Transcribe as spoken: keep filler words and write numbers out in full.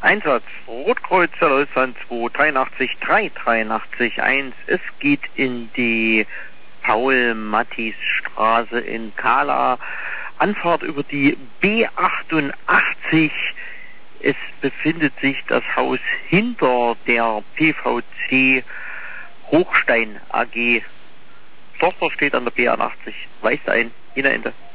Einsatz Rotkreuz Deutschland zwei dreiundachtzig drei dreiundachtzig eins. Es geht in die Paul-Mattis-Straße in Kahla. Anfahrt über die B achtundachtzig. Es befindet sich das Haus hinter der P V C Hochstein A G. Tochter steht an der B einundachtzig. Weist ein. Ihnen Ende.